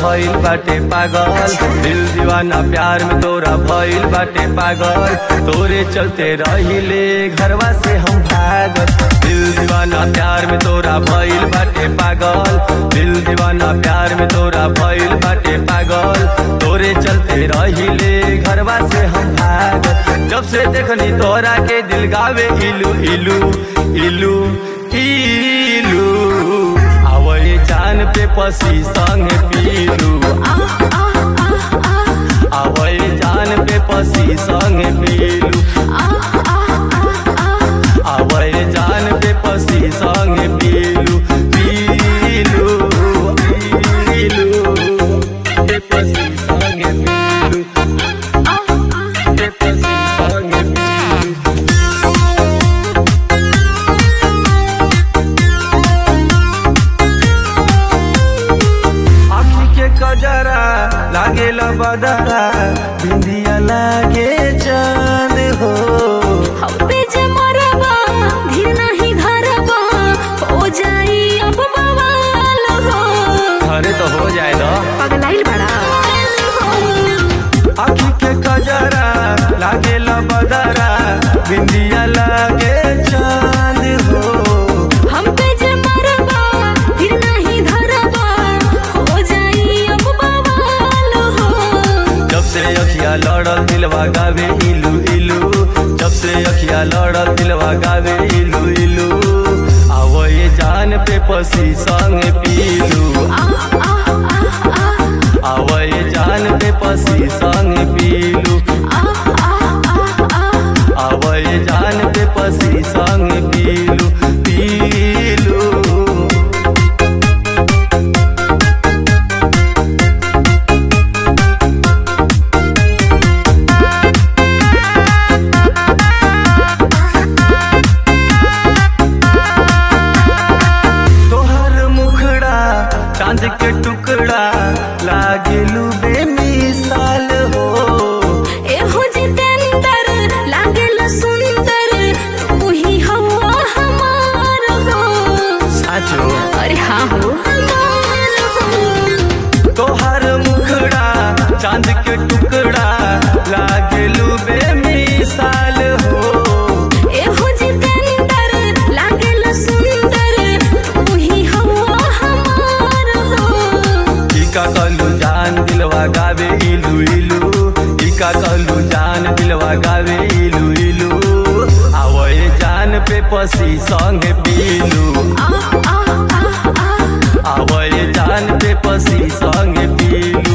भइल बाटे पागल, दिल दीवाना प्यार में तोरा भइल बाटे पागल। तोरे चलते रहिले घरवा से हम भागल, दिल दीवाना प्यार में तोरा भइल बाटे पागल, दिल दीवाना प्यार में तोरा भइल बाटे पागल। तोरे चलते रहिले घरवा से हम भागल। जब से देखनी तोरा के दिल गावे इलू इलू इलू इलू, आवए जान पे पसी संग पीलू, आवए जान पे पसी संग पीलू, आवए जान पे पसी संग पीलू पीलू पीलू पे पसी संग पीलू पे पसी संग पीलू। आँखी के कजरा लागेला बदरा, बिंदिया लागे चांद हो। हम पे जे मरबा धीर नहीं धरबा, हो जाई अब बवाल हो। अरे तो हो जाए ना, पगलाइल बड़ा। आँखी के कजरा लागेला बदरा, बिंदिया लागे चांद हो। हम पे जे मरबा धीर नहीं धरबा, हो जाई अब बवाल हो। जब से अखिया लड़ल दिलवा गावे इलू इलू, जब से अखिया लड़ल दिलवा गावे इलू इलू, आवए जान पे पसी संग पीलू, आवए जान पे पसी संग पीलू, आवए जान पे पसी संग पीलू पीलू। तोहर मुखड़ा चांद के टुकड़ा लागेलू बेमिसाल हो। एहो जितेंद्र लागेला सुंदर, तू ही हवा हमार हो। साचो अरे हाँ हो। तोहर मुखड़ा चांद के टुकड़ा लागेलू बेमिसाल हो। एहो जितेंद्र लागेला सुंदर, तू ही हवा हमार हो। इका कहलू जान दिलवा गावे इलू इलू, इका कहलू जान दिलवा गावे इलू इलू, आवए जान पे पसी संग पीलू, आवए जान पे पसी संग पीलू।